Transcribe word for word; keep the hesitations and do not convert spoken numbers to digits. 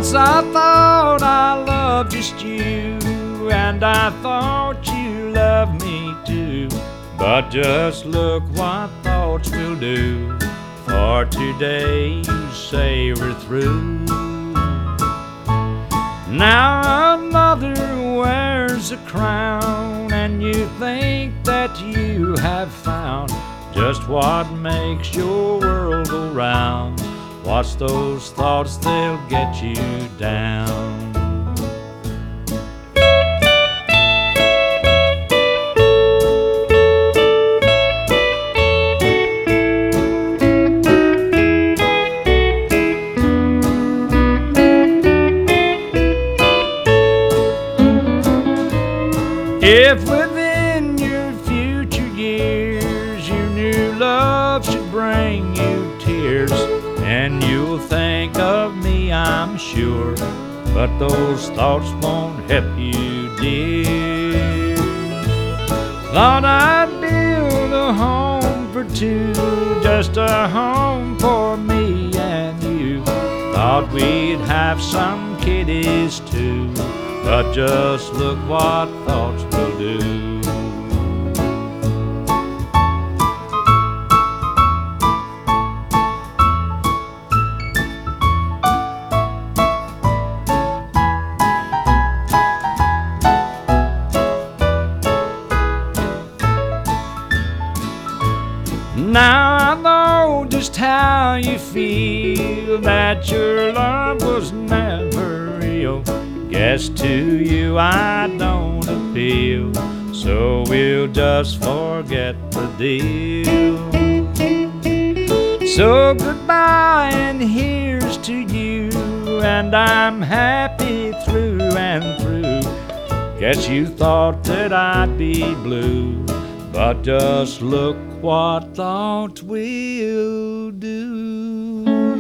Once I thought I loved just you, and I thought you loved me too. But just look what thoughts will do, for today you say we're through. Now another wears a crown, and you think that you have found just what makes your world go round. Watch those thoughts, they'll get you down. If within your future years your new love should bring you tears, and you'll think of me, I'm sure, but those thoughts won't help you, dear. Thought I'd build a home for two, just a home for me and you. Thought we'd have some kiddies too, but just look what thoughts will do. Now I know just how you feel, that your love was never real. Guess to you I don't appeal, so we'll just forget the deal. So goodbye and here's to you, and I'm happy through and through. Guess you thought that I'd be blue, but just look what thought will do.